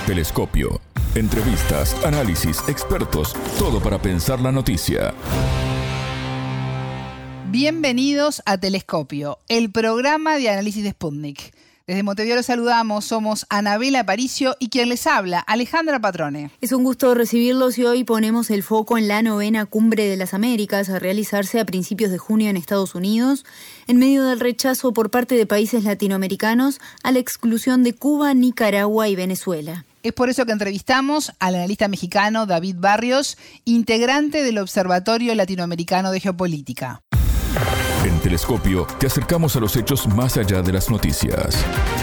Telescopio. Entrevistas, análisis, expertos, todo para pensar la noticia. Bienvenidos a Telescopio, el programa de análisis de Sputnik. Desde Montevideo los saludamos, somos Anabela Aparicio y quien les habla, Alejandra Patrone. Es un gusto recibirlos y hoy ponemos el foco en la 9ª Cumbre de las Américas a realizarse a principios de junio en Estados Unidos, en medio del rechazo por parte de países latinoamericanos a la exclusión de Cuba, Nicaragua y Venezuela. Es por eso que entrevistamos al analista mexicano David Barrios, integrante del Observatorio Latinoamericano de Geopolítica. En Telescopio te acercamos a los hechos más allá de las noticias.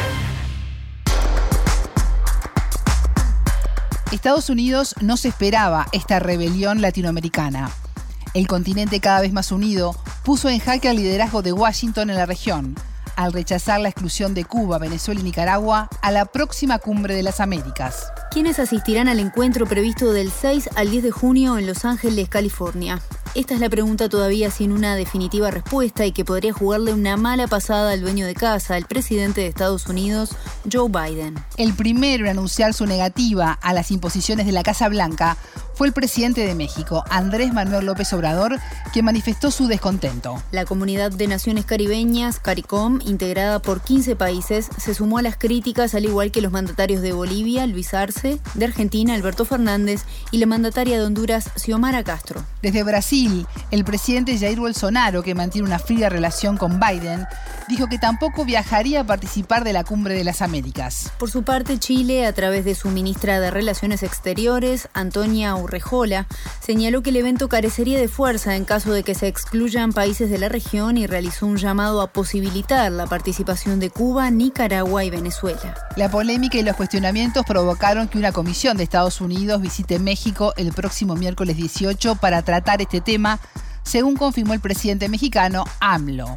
Estados Unidos no se esperaba esta rebelión latinoamericana. El continente cada vez más unido puso en jaque al liderazgo de Washington en la región, al rechazar la exclusión de Cuba, Venezuela y Nicaragua a la próxima Cumbre de las Américas. ¿Quiénes asistirán al encuentro previsto del 6 al 10 de junio en Los Ángeles, California? Esta es la pregunta todavía sin una definitiva respuesta y que podría jugarle una mala pasada al dueño de casa, el presidente de Estados Unidos, Joe Biden. El primero en anunciar su negativa a las imposiciones de la Casa Blanca fue el presidente de México, Andrés Manuel López Obrador, quien manifestó su descontento. La Comunidad de Naciones Caribeñas, CARICOM, integrada por 15 países, se sumó a las críticas, al igual que los mandatarios de Bolivia, Luis Arce, de Argentina, Alberto Fernández, y la mandataria de Honduras, Xiomara Castro. Desde Brasil, el presidente Jair Bolsonaro, que mantiene una fría relación con Biden, dijo que tampoco viajaría a participar de la Cumbre de las Américas. Por su parte, Chile, a través de su ministra de Relaciones Exteriores, Antonia Urrejola, señaló que el evento carecería de fuerza en caso de que se excluyan países de la región y realizó un llamado a posibilitar la participación de Cuba, Nicaragua y Venezuela. La polémica y los cuestionamientos provocaron que una comisión de Estados Unidos visite México el próximo miércoles 18 para tratar este tema, según confirmó el presidente mexicano AMLO.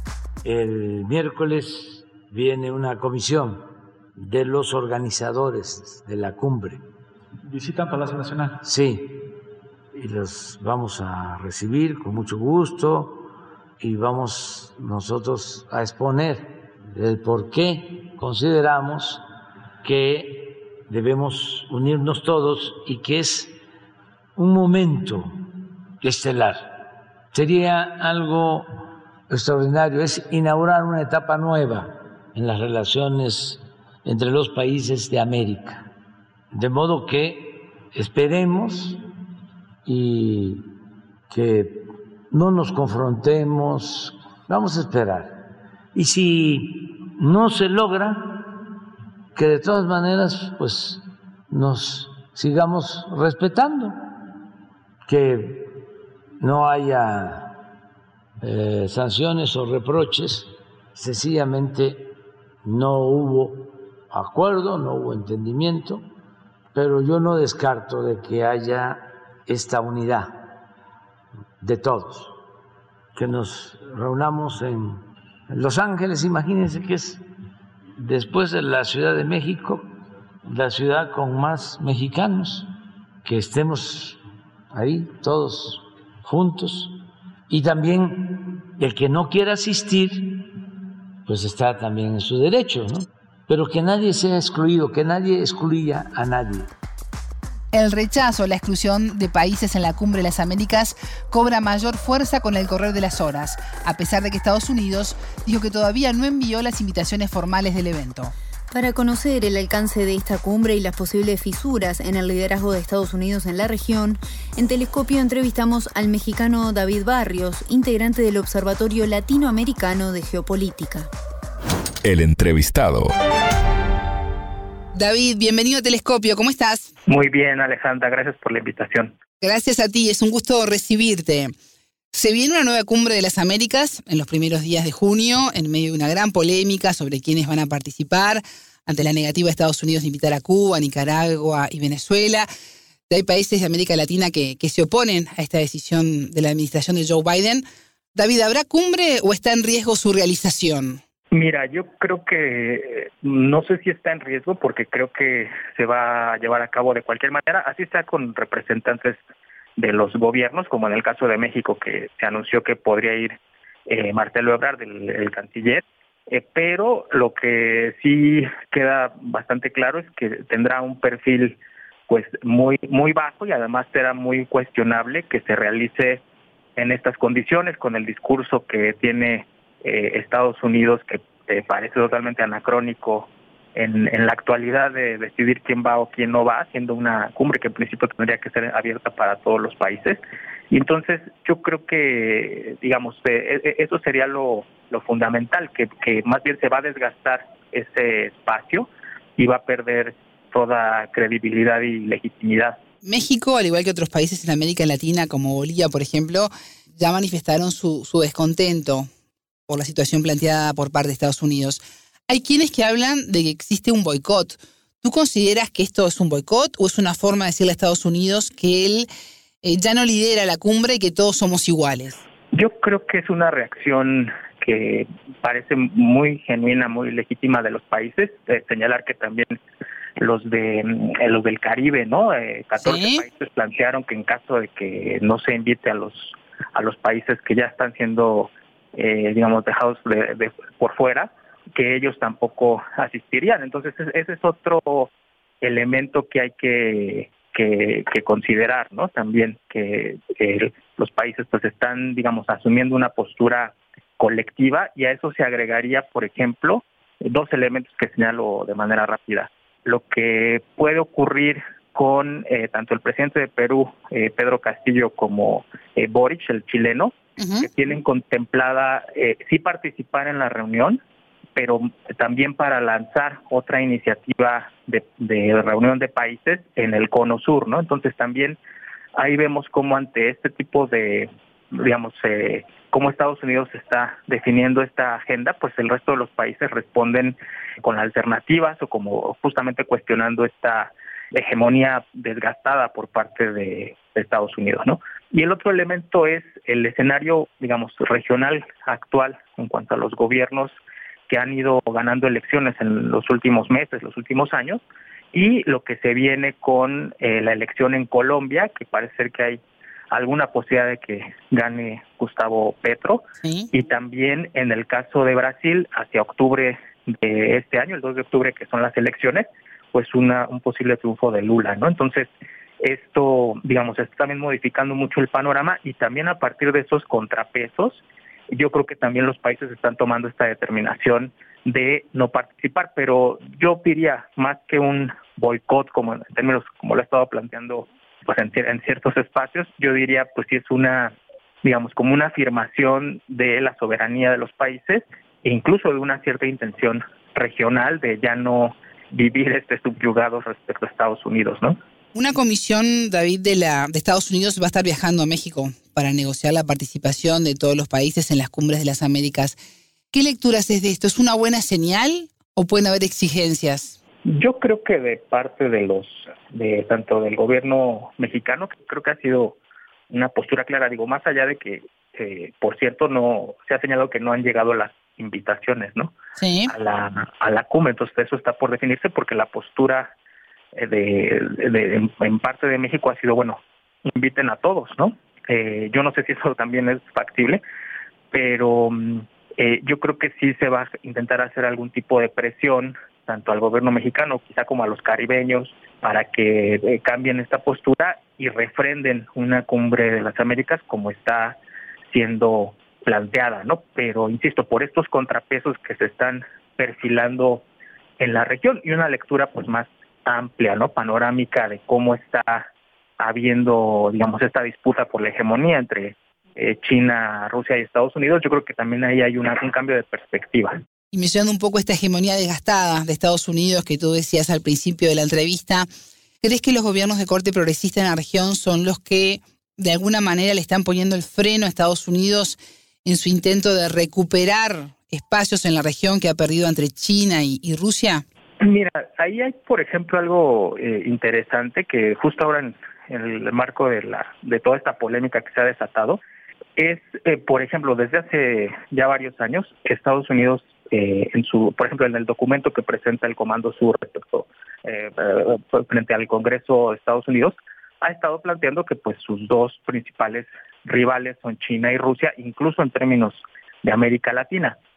El miércoles viene una comisión de los organizadores de la cumbre. ¿Visitan Palacio Nacional? Sí, y los vamos a recibir con mucho gusto y vamos nosotros a exponer el por qué consideramos que debemos unirnos todos y que es un momento estelar. Sería algo extraordinario, es inaugurar una etapa nueva en las relaciones entre los países de América. De modo que esperemos y que no nos confrontemos, vamos a esperar. Y si no se logra, que de todas maneras pues nos sigamos respetando, que no haya sanciones o reproches, sencillamente no hubo acuerdo, no hubo entendimiento, pero yo no descarto de que haya esta unidad de todos, que nos reunamos en Los Ángeles. Imagínense que es, después de la Ciudad de México, la ciudad con más mexicanos, que estemos ahí todos juntos. Y también el que no quiera asistir, pues está también en su derecho, ¿no? Pero que nadie sea excluido, que nadie excluya a nadie. El rechazo a la exclusión de países en la Cumbre de las Américas cobra mayor fuerza con el correr de las horas, a pesar de que Estados Unidos dijo que todavía no envió las invitaciones formales del evento. Para conocer el alcance de esta cumbre y las posibles fisuras en el liderazgo de Estados Unidos en la región, en Telescopio entrevistamos al mexicano David Barrios, integrante del Observatorio Latinoamericano de Geopolítica. El entrevistado. David, bienvenido a Telescopio, ¿cómo estás? Muy bien, Alejandra, gracias por la invitación. Gracias a ti, es un gusto recibirte. Se viene una nueva Cumbre de las Américas en los primeros días de junio, en medio de una gran polémica sobre quiénes van a participar, ante la negativa de Estados Unidos de invitar a Cuba, Nicaragua y Venezuela. Hay países de América Latina que se oponen a esta decisión de la administración de Joe Biden. David, ¿habrá cumbre o está en riesgo su realización? Mira, yo creo que no sé si está en riesgo porque creo que se va a llevar a cabo de cualquier manera, así sea con representantes de los gobiernos, como en el caso de México, que se anunció que podría ir Marcelo Ebrard, el canciller, pero lo que sí queda bastante claro es que tendrá un perfil pues muy bajo, y además será muy cuestionable que se realice en estas condiciones, con el discurso que tiene Estados Unidos, que parece totalmente anacrónico en la actualidad, de decidir quién va o quién no va, siendo una cumbre que en principio tendría que ser abierta para todos los países. Y entonces yo creo que, digamos, eso sería lo fundamental, que más bien se va a desgastar ese espacio y va a perder toda credibilidad y legitimidad. México, al igual que otros países en América Latina, como Bolivia, por ejemplo, ya manifestaron su descontento por la situación planteada por parte de Estados Unidos. Hay quienes que hablan de que existe un boicot. ¿Tú consideras que esto es un boicot o es una forma de decirle a Estados Unidos que él ya no lidera la cumbre y que todos somos iguales? Yo creo que es una reacción que parece muy genuina, muy legítima de los países. Señalar que también los del Caribe, ¿no? 14 ¿Sí? países plantearon que en caso de que no se invite a los países que ya están siendo, digamos, dejados por fuera, que ellos tampoco asistirían. Entonces ese es otro elemento que hay que considerar, ¿no? También que los países pues están, digamos, asumiendo una postura colectiva, y a eso se agregaría, por ejemplo, dos elementos que señalo de manera rápida. Lo que puede ocurrir con tanto el presidente de Perú, Pedro Castillo, como Boric, el chileno, que tienen contemplada sí participar en la reunión, pero también para lanzar otra iniciativa de reunión de países en el Cono Sur, ¿no? Entonces también ahí vemos cómo ante este tipo de, digamos, cómo Estados Unidos está definiendo esta agenda, pues el resto de los países responden con alternativas o como justamente cuestionando esta hegemonía desgastada por parte de Estados Unidos, ¿no? Y el otro elemento es el escenario, digamos, regional actual en cuanto a los gobiernos que han ido ganando elecciones en los últimos meses, los últimos años, y lo que se viene con la elección en Colombia, que parece ser que hay alguna posibilidad de que gane Gustavo Petro, ¿Sí? y también en el caso de Brasil, hacia octubre de este año, el 2 de octubre, que son las elecciones, pues un posible triunfo de Lula, ¿no? Entonces, esto, digamos, está también modificando mucho el panorama, y también a partir de esos contrapesos, yo creo que también los países están tomando esta determinación de no participar, pero yo diría, más que un boicot, como en términos como lo he estado planteando pues en ciertos espacios, yo diría pues sí es una, digamos, como una afirmación de la soberanía de los países e incluso de una cierta intención regional de ya no vivir subyugados respecto a Estados Unidos, ¿no? Una comisión, David, de Estados Unidos va a estar viajando a México para negociar la participación de todos los países en las cumbres de las Américas. ¿Qué lectura haces de esto? ¿Es una buena señal o pueden haber exigencias? Yo creo que de parte de tanto del gobierno mexicano, creo que ha sido una postura clara. Digo, más allá de que, por cierto, no se ha señalado que no han llegado las invitaciones, ¿no? Sí. A la cumbre. Entonces eso está por definirse, porque la postura en parte de México ha sido, bueno, inviten a todos, ¿no? Yo no sé si eso también es factible, pero yo creo que sí se va a intentar hacer algún tipo de presión tanto al gobierno mexicano, quizá como a los caribeños, para que cambien esta postura y refrenden una cumbre de las Américas como está siendo planteada, ¿no? Pero, insisto, por estos contrapesos que se están perfilando en la región y una lectura pues más amplia, ¿no? Panorámica de cómo está habiendo, digamos, esta disputa por la hegemonía entre China, Rusia y Estados Unidos. Yo creo que también ahí hay un cambio de perspectiva. Y mencionando un poco esta hegemonía desgastada de Estados Unidos que tú decías al principio de la entrevista, ¿crees que los gobiernos de corte progresista en la región son los que de alguna manera le están poniendo el freno a Estados Unidos en su intento de recuperar espacios en la región que ha perdido entre China y Rusia? Mira, ahí hay, por ejemplo, algo interesante que justo ahora en el marco de toda esta polémica que se ha desatado, es, por ejemplo, desde hace ya varios años, Estados Unidos, por ejemplo, en el documento que presenta el Comando Sur respecto frente al Congreso de Estados Unidos, ha estado planteando que pues sus dos principales rivales son China y Rusia, incluso en términos de América Latina.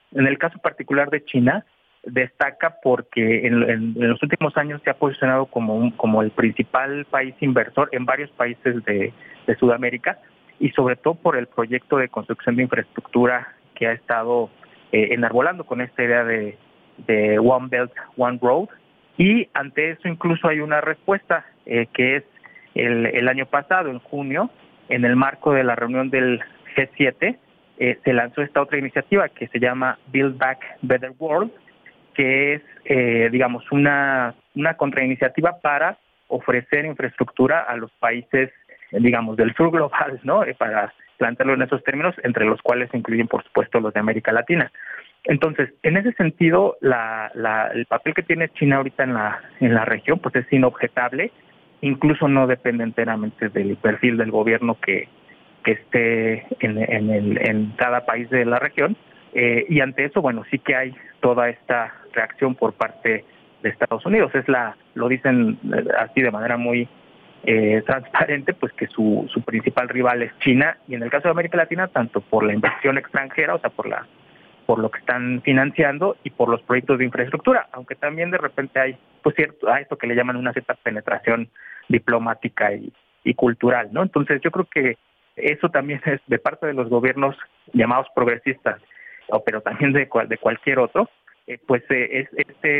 En el caso particular de China, destaca porque en los últimos años se ha posicionado como el principal país inversor en varios países de Sudamérica, y sobre todo por el proyecto de construcción de infraestructura que ha estado enarbolando con esta idea de One Belt, One Road. Y ante eso incluso hay una respuesta que es el año pasado, en junio, en el marco de la reunión del G7, se lanzó esta otra iniciativa que se llama Build Back Better World, que es, digamos, una contrainiciativa para ofrecer infraestructura a los países, digamos, del sur global, ¿no? Para plantearlo en esos términos, entre los cuales se incluyen, por supuesto, los de América Latina. Entonces, en ese sentido, el papel que tiene China ahorita en la región, pues es inobjetable, incluso no depende enteramente del perfil del gobierno que esté en cada país de la región, y ante eso, bueno, sí que hay toda esta reacción por parte de Estados Unidos. Lo dicen así de manera muy transparente, pues que su principal rival es China, y en el caso de América Latina, tanto por la inversión extranjera, o sea, por lo que están financiando, y por los proyectos de infraestructura, aunque también de repente hay, pues a esto que le llaman una cierta penetración diplomática y cultural, ¿no? Entonces yo creo que eso también es de parte de los gobiernos llamados progresistas, pero también de cualquier otro, pues es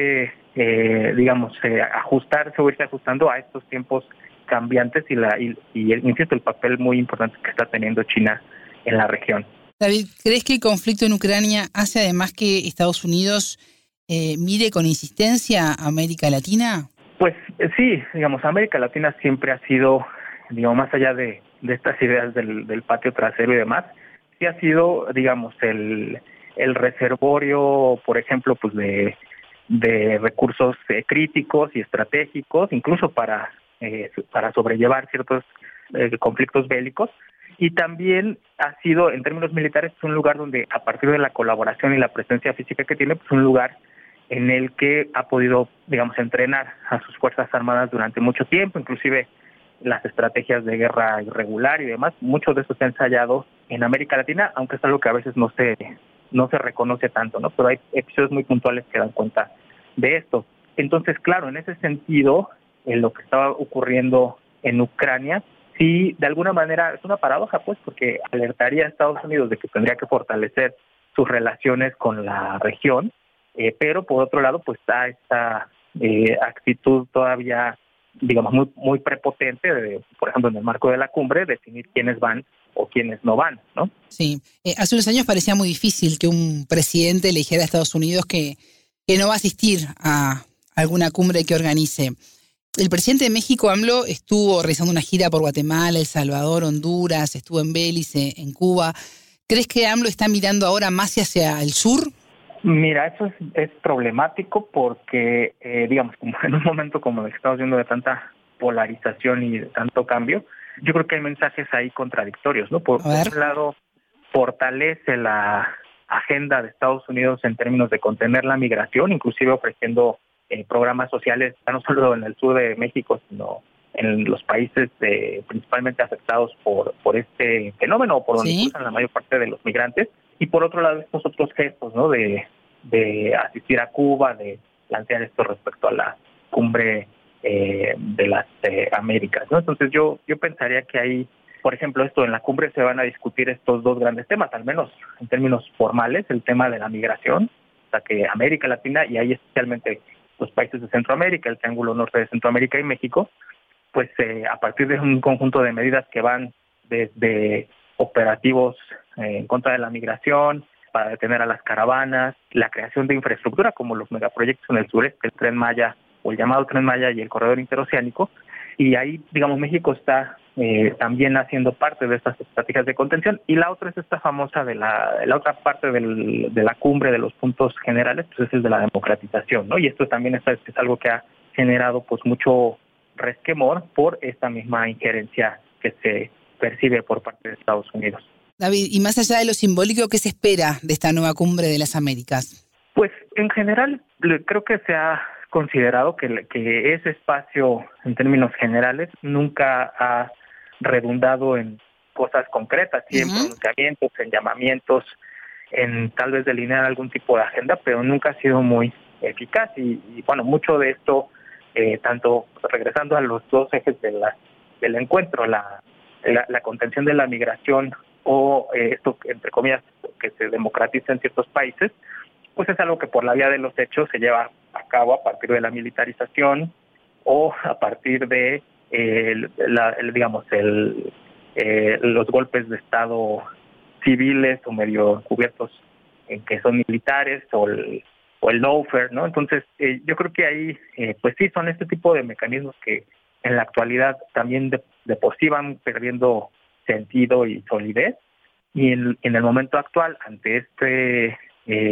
digamos, ajustarse o irse ajustando a estos tiempos cambiantes y insisto, el papel muy importante que está teniendo China en la región. David, ¿crees que el conflicto en Ucrania hace además que Estados Unidos mire con insistencia a América Latina? Pues sí, digamos, América Latina siempre ha sido, digamos, más allá de estas ideas del patio trasero y demás, sí ha sido, digamos, el reservorio, por ejemplo, pues de recursos críticos y estratégicos, incluso para sobrellevar ciertos conflictos bélicos. Y también ha sido, en términos militares, un lugar donde, a partir de la colaboración y la presencia física que tiene, pues un lugar en el que ha podido, digamos, entrenar a sus fuerzas armadas durante mucho tiempo, inclusive las estrategias de guerra irregular y demás. Mucho de eso se ha ensayado en América Latina, aunque es algo que a veces no se reconoce tanto, ¿no? Pero hay episodios muy puntuales que dan cuenta de esto. Entonces, claro, en ese sentido, en lo que estaba ocurriendo en Ucrania, sí, de alguna manera es una paradoja, pues, porque alertaría a Estados Unidos de que tendría que fortalecer sus relaciones con la región, pero por otro lado, pues está esta actitud todavía, digamos, muy, muy prepotente, por ejemplo, en el marco de la cumbre, definir quiénes van o quiénes no van, ¿no? Sí, hace unos años parecía muy difícil que un presidente le dijera a Estados Unidos que no va a asistir a alguna cumbre que organice. El presidente de México, AMLO, estuvo realizando una gira por Guatemala, El Salvador, Honduras, estuvo en Belice, en Cuba. ¿Crees que AMLO está mirando ahora más hacia el sur? Mira, eso es problemático porque, digamos, como en un momento como el que estamos viendo de tanta polarización y de tanto cambio, yo creo que hay mensajes ahí contradictorios, ¿no? Por un lado, fortalece la agenda de Estados Unidos en términos de contener la migración, inclusive ofreciendo programas sociales, no solo en el sur de México, sino en los países principalmente afectados por este fenómeno, o por donde cruzan la mayor parte de los migrantes. Y por otro lado, estos otros gestos, ¿no? De asistir a Cuba, de plantear esto respecto a la cumbre de las Américas, ¿no? Entonces yo pensaría que ahí, por ejemplo, en la cumbre se van a discutir estos dos grandes temas, al menos en términos formales, el tema de la migración, o sea que América Latina, y ahí especialmente los países de Centroamérica, el Triángulo Norte de Centroamérica y México, pues a partir de un conjunto de medidas que van desde operativos en contra de la migración, para detener a las caravanas, la creación de infraestructura como los megaproyectos en el sureste, el Tren Maya o el llamado Tren Maya y el Corredor Interoceánico, y ahí, digamos, México está también haciendo parte de estas estrategias de contención. Y la otra es esta famosa la otra parte de la cumbre de los puntos generales, pues es el de la democratización, ¿no? Y esto también es algo que ha generado pues mucho resquemor por esta misma injerencia que se percibe por parte de Estados Unidos. David, y más allá de lo simbólico, ¿qué se espera de esta nueva cumbre de las Américas? Pues en general creo que se ha considerado que ese espacio en términos generales nunca ha redundado en cosas concretas, siempre en pronunciamientos, en llamamientos en tal vez delinear algún tipo de agenda, pero nunca ha sido muy eficaz. Y bueno, mucho de esto, tanto regresando a los dos ejes del encuentro, la contención de la migración o esto, entre comillas, que se democratiza en ciertos países, pues es algo que por la vía de los hechos se lleva a cabo a partir de la militarización o a partir de los golpes de Estado civiles o medio encubiertos en que son militares o el lawfare, ¿no? Entonces, yo creo que ahí, pues sí, son este tipo de mecanismos que en la actualidad también de por sí van perdiendo sentido y solidez, y en el momento actual, ante este,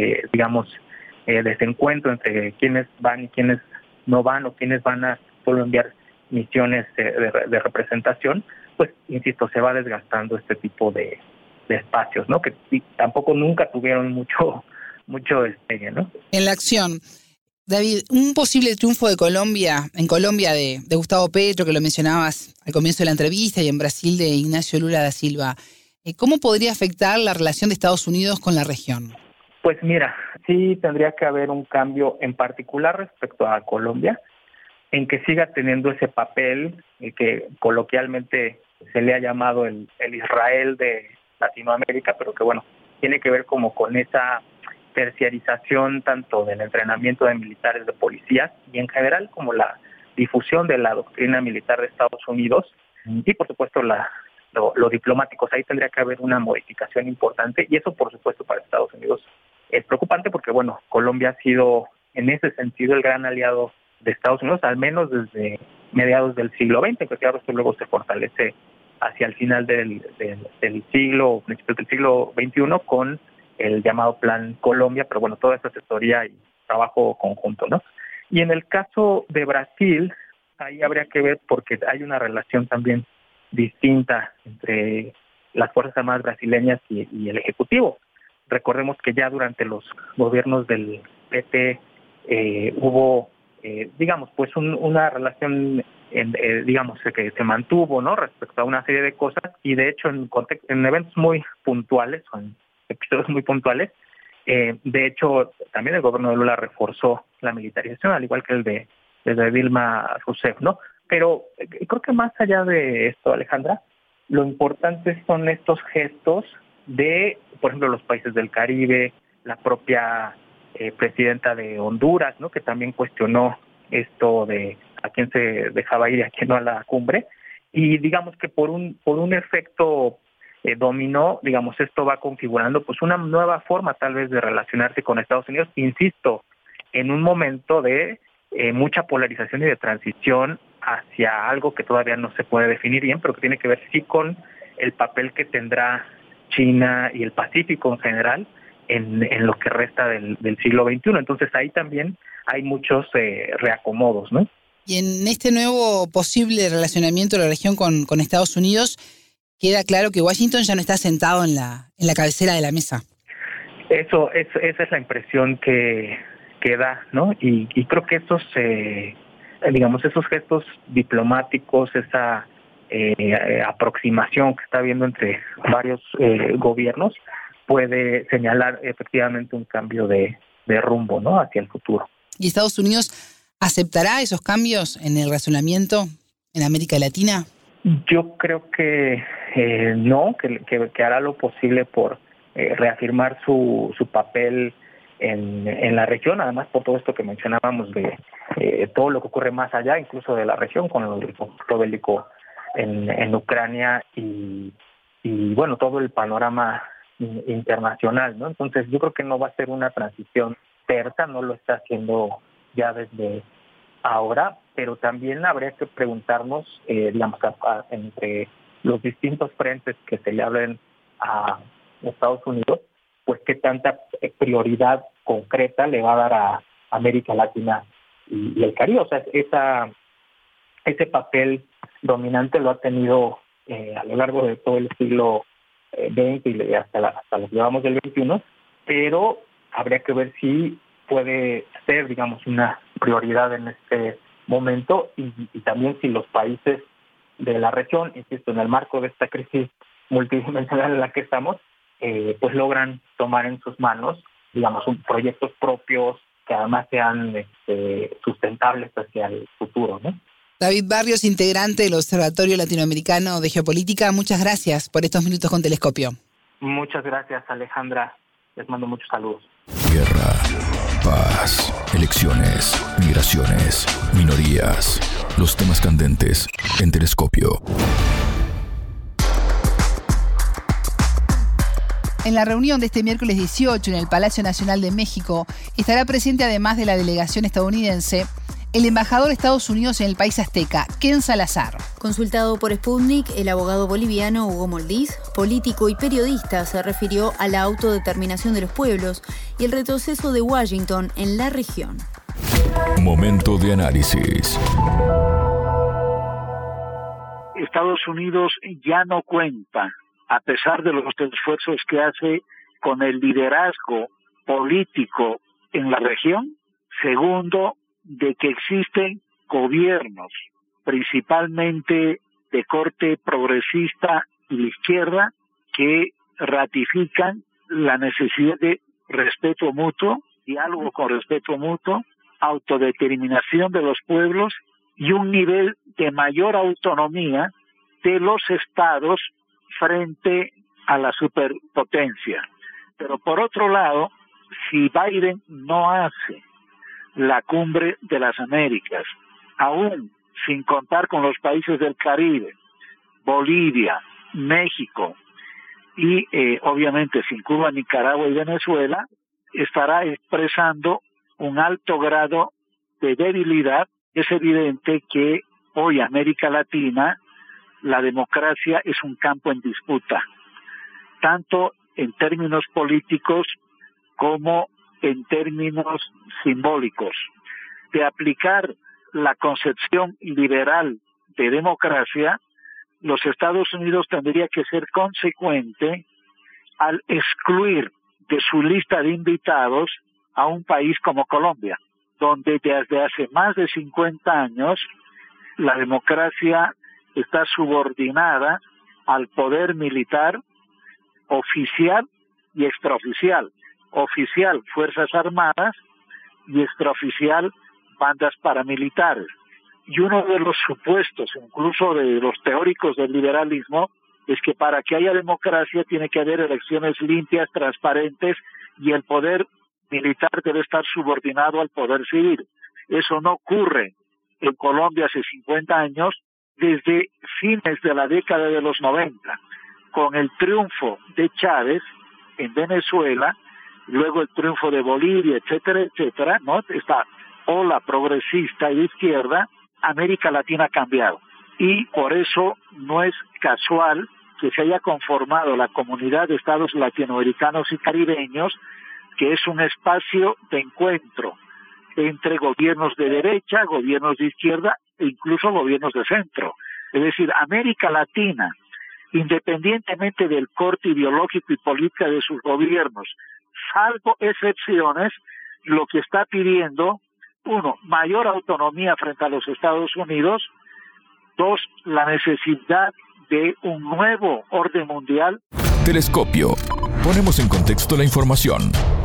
desencuentro entre quienes van y quienes no van, o quienes van a solo enviar misiones de representación, pues, insisto, se va desgastando este tipo de espacios, ¿no? Que tampoco nunca tuvieron mucho despegue, ¿no? En la acción, David, un posible triunfo de Colombia, de Gustavo Petro, que lo mencionabas al comienzo de la entrevista, y en Brasil de Ignacio Lula da Silva, ¿cómo podría afectar la relación de Estados Unidos con la región? Pues mira, sí tendría que haber un cambio, en particular respecto a Colombia, en que siga teniendo ese papel que coloquialmente se le ha llamado el Israel de Latinoamérica, pero que bueno, tiene que ver como con esa terciarización tanto del entrenamiento de militares, de policías, y en general como la difusión de la doctrina militar de Estados Unidos, y por supuesto lo diplomático. Ahí tendría que haber una modificación importante, y eso por supuesto para Estados Unidos es preocupante, porque bueno, Colombia ha sido en ese sentido el gran aliado de Estados Unidos, al menos desde mediados del siglo XX, que claro, esto luego se fortalece hacia el final del siglo, principios del siglo XXI, con el llamado Plan Colombia, pero bueno, toda esta asesoría y trabajo conjunto, ¿no? Y en el caso de Brasil, ahí habría que ver, porque hay una relación también distinta entre las Fuerzas Armadas brasileñas y el Ejecutivo. Recordemos que ya durante los gobiernos del PT hubo, pues una relación, que se mantuvo, ¿no?, respecto a una serie de cosas, y de hecho en eventos muy puntuales, o en episodios muy puntuales, de hecho también el gobierno de Lula reforzó la militarización, al igual que el de Dilma Rousseff, ¿no? Pero creo que más allá de esto, Alejandra, lo importante son estos gestos de, por ejemplo, los países del Caribe, la propia presidenta de Honduras, ¿no?, que también cuestionó esto de a quién se dejaba ir y a quién no a la cumbre, y digamos que por un efecto dominó, esto va configurando pues una nueva forma tal vez de relacionarse con Estados Unidos, insisto, en un momento de mucha polarización y de transición hacia algo que todavía no se puede definir bien, pero que tiene que ver sí con el papel que tendrá China y el Pacífico en general en lo que resta del siglo XXI. Entonces ahí también hay muchos reacomodos, ¿no? Y en este nuevo posible relacionamiento de la región con Estados Unidos, queda claro que Washington ya no está sentado en la cabecera de la mesa. Esa es la impresión que da, ¿no? Y creo que esos gestos diplomáticos, esa aproximación que está habiendo entre varios gobiernos, puede señalar efectivamente un cambio de rumbo, ¿no?, hacia el futuro. ¿Y Estados Unidos aceptará esos cambios en el relacionamiento en América Latina? Yo creo que no, que hará lo posible por reafirmar su papel en la región, además por todo esto que mencionábamos de todo lo que ocurre más allá, incluso de la región, con el conflicto bélico en Ucrania y bueno, todo el panorama internacional, ¿no? Entonces yo creo que no va a ser una transición tersa, no lo está haciendo ya desde ahora, pero también habría que preguntarnos, entre los distintos frentes que se le hablen a Estados Unidos, pues qué tanta prioridad concreta le va a dar a América Latina y el Caribe. O sea, ese papel dominante lo ha tenido a lo largo de todo el siglo XX y hasta lo que llevamos del XXI, pero habría que ver si puede ser, una prioridad en este momento, y también si los países de la región, insisto, en el marco de esta crisis multidimensional en la que estamos, pues logran tomar en sus manos, digamos, proyectos propios que además sean sustentables hacia el futuro, ¿no? David Barrios, integrante del Observatorio Latinoamericano de Geopolítica, muchas gracias por estos minutos con Telescopio. Muchas gracias, Alejandra. Les mando muchos saludos. Guerra, paz, elecciones, migraciones, minorías, los temas candentes en Telescopio. En la reunión de este miércoles 18 en el Palacio Nacional de México estará presente, además de la delegación estadounidense, el embajador de Estados Unidos en el país azteca, Ken Salazar. Consultado por Sputnik, el abogado boliviano Hugo Moldiz, político y periodista, se refirió a la autodeterminación de los pueblos y el retroceso de Washington en la región. Momento de análisis. Estados Unidos ya no cuenta, a pesar de los esfuerzos que hace, con el liderazgo político en la región. Segundo, de que existen gobiernos, principalmente de corte progresista y de izquierda, que ratifican la necesidad de respeto mutuo, diálogo con respeto mutuo, autodeterminación de los pueblos y un nivel de mayor autonomía de los estados frente a la superpotencia. Pero por otro lado, si Biden no hace la cumbre de las Américas, aún sin contar con los países del Caribe, Bolivia, México y obviamente sin Cuba, Nicaragua y Venezuela, estará expresando un alto grado de debilidad. Es evidente que hoy América Latina, la democracia es un campo en disputa, tanto en términos políticos como en términos simbólicos. De aplicar la concepción liberal de democracia, los Estados Unidos tendría que ser consecuente al excluir de su lista de invitados a un país como Colombia, donde desde hace más de 50 años la democracia está subordinada al poder militar oficial y extraoficial. Oficial, Fuerzas Armadas, y extraoficial, bandas paramilitares. Y uno de los supuestos, incluso de los teóricos del liberalismo, es que para que haya democracia tiene que haber elecciones limpias, transparentes, y el poder militar debe estar subordinado al poder civil. Eso no ocurre en Colombia hace 50 años, desde fines de la década de los 90, con el triunfo de Chávez en Venezuela, luego el triunfo de Bolivia, etcétera, etcétera, ¿no? Esta ola progresista y de izquierda, América Latina ha cambiado. Y por eso no es casual que se haya conformado la Comunidad de Estados Latinoamericanos y Caribeños, que es un espacio de encuentro entre gobiernos de derecha, gobiernos de izquierda e incluso gobiernos de centro. Es decir, América Latina, independientemente del corte ideológico y política de sus gobiernos, salvo excepciones, lo que está pidiendo, uno, mayor autonomía frente a los Estados Unidos, dos, la necesidad de un nuevo orden mundial. Telescopio. Ponemos en contexto la información.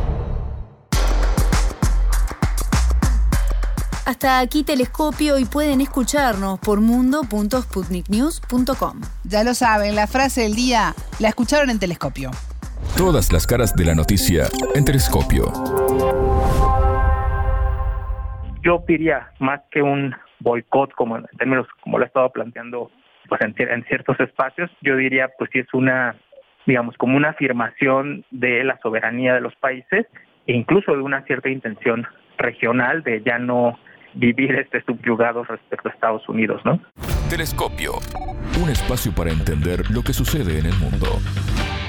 Hasta aquí Telescopio y pueden escucharnos por mundo.sputniknews.com. Ya lo saben, la frase del día la escucharon en Telescopio. Todas las caras de la noticia en Telescopio. Yo pediría más que un boicot, como en términos como lo he estado planteando pues en ciertos espacios, yo diría pues si es una, digamos, como una afirmación de la soberanía de los países e incluso de una cierta intención regional de ya no vivir subyugados respecto a Estados Unidos, ¿no? Telescopio. Un espacio para entender lo que sucede en el mundo.